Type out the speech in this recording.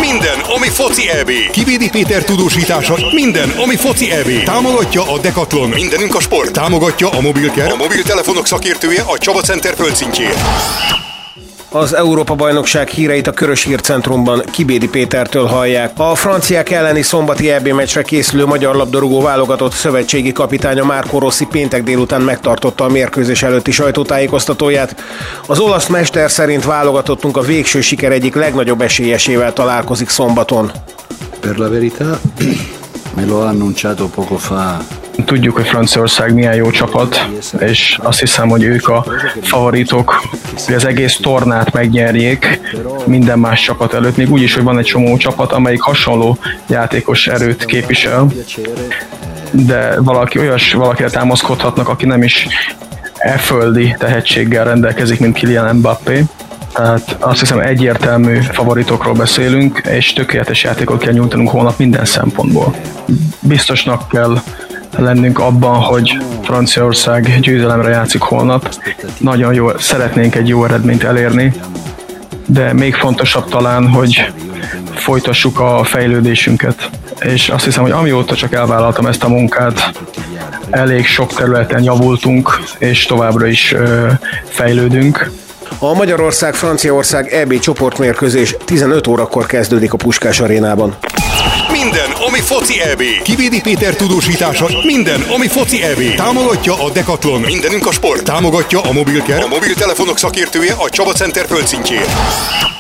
Minden, ami foci EB. Kivédi Péter tudósítása. Minden, ami foci EB. Támogatja a Decathlon. Mindenünk a sport. Támogatja a Mobilcare. A mobiltelefonok szakértője a Csaba Center földszintjén. Az Európa-bajnokság híreit a Körös Hírcentrumban Kibédi Pétertől hallják. A franciák elleni szombati EB meccsre készülő magyar labdarúgó válogatott szövetségi kapitánya Marco Rossi péntek délután megtartotta a mérkőzés előtti sajtótájékoztatóját. Az olasz mester szerint válogatottunk a végső siker egyik legnagyobb esélyesével találkozik szombaton. Per la verità, me lo ha annunciato poco fa. Tudjuk, hogy Franciaország milyen jó csapat, és azt hiszem, hogy ők a favoritok, hogy az egész tornát megnyerjék minden más csapat előtt, még úgy is, hogy van egy csomó csapat, amelyik hasonló játékos erőt képvisel, de valakire támaszkodhatnak, aki nem is földi tehetséggel rendelkezik, mint Kylian Mbappé. Tehát azt hiszem, egyértelmű favoritokról beszélünk, és tökéletes játékot kell nyújtanunk holnap minden szempontból. Biztosnak kell lennünk abban, hogy Franciaország győzelemre játszik holnap. Nagyon jó, szeretnénk egy jó eredményt elérni, de még fontosabb talán, hogy folytassuk a fejlődésünket. És azt hiszem, hogy amióta csak elvállaltam ezt a munkát, elég sok területen javultunk, és továbbra is fejlődünk. A Magyarország-Franciaország EB csoportmérkőzés 15 órakor kezdődik a Puskás arénában. Minden, ami foci EB. Kivédi Péter tudósítása. Minden, ami foci EB. Támogatja a Decathlon. Mindenünk a sport. Támogatja a Mobilcare. A mobiltelefonok szakértője a Csaba Center földszintjén.